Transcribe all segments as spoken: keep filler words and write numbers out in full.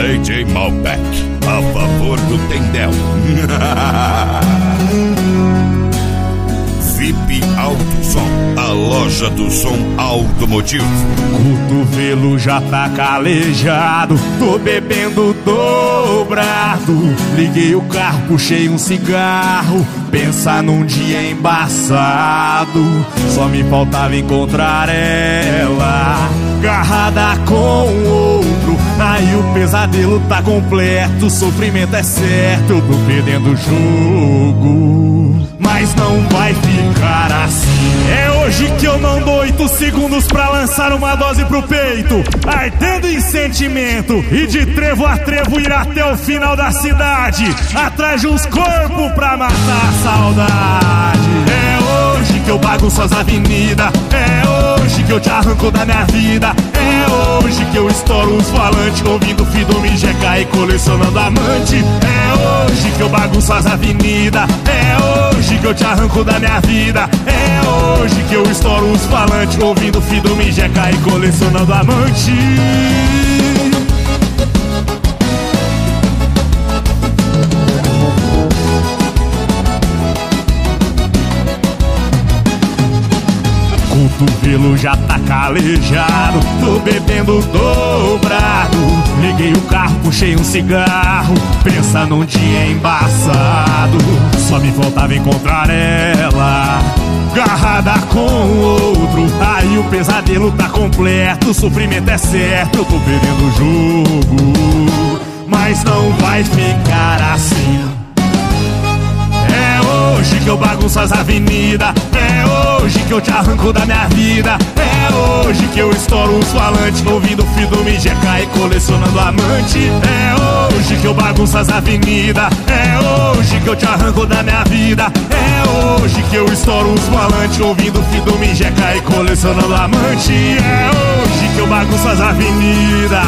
D J Malbec, a favor do Tendel. V I P Auto Som, a loja do som automotivo. Cotovelo já tá calejado, tô bebendo dobrado. Liguei o carro, puxei um cigarro, pensa num dia embaçado. Só me faltava encontrar ela agarrada com outro. Aí o pesadelo tá completo, o sofrimento é certo. Eu tô perdendo o jogo, mas não vai ficar assim. É hoje que eu não dou oito segundos pra lançar uma dose pro peito, ardendo em sentimento, e de trevo a trevo ir até o final da cidade, atrás de uns corpos pra matar a saudade. É hoje que eu bagunço as avenidas, é hoje que eu te arranco da minha vida, é hoje que eu estouro os falantes, ouvindo Fido Mijeca e colecionando amante. É hoje que eu bagunço as avenidas, é hoje que eu te arranco da minha vida, é hoje que eu estouro os falantes, ouvindo Fido Mijeca e colecionando amante. Cotovelo já tá calejado, tô bebendo dobrado. Liguei o carro, puxei um cigarro, pensa num dia embaçado. Só me faltava encontrar ela agarrada com outro. Aí o pesadelo tá completo, o sofrimento é certo. Eu tô perdendo o jogo, mas não vai ficar assim. É hoje que eu bagunço as avenidas, é hoje que eu te arranco da minha vida, é hoje que eu estouro os falantes, ouvindo Fido Mijeca e colecionando amante. É hoje que eu bagunço as avenidas, é hoje que eu te arranco da minha vida, é hoje que eu estouro os falantes, ouvindo Fido Mijeca e colecionando amante. É hoje que eu bagunço as avenidas,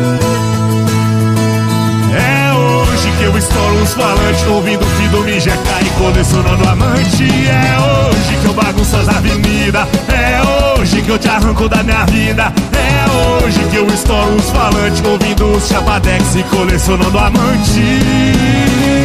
é hoje que eu estouro os falantes, ouvindo Fido Mijeca e colecionando amante. É hoje que eu bagunço as avenidas, é hoje que eu te arranco da minha vida, é hoje que eu estouro os falantes, ouvindo os chapadex e colecionando amante.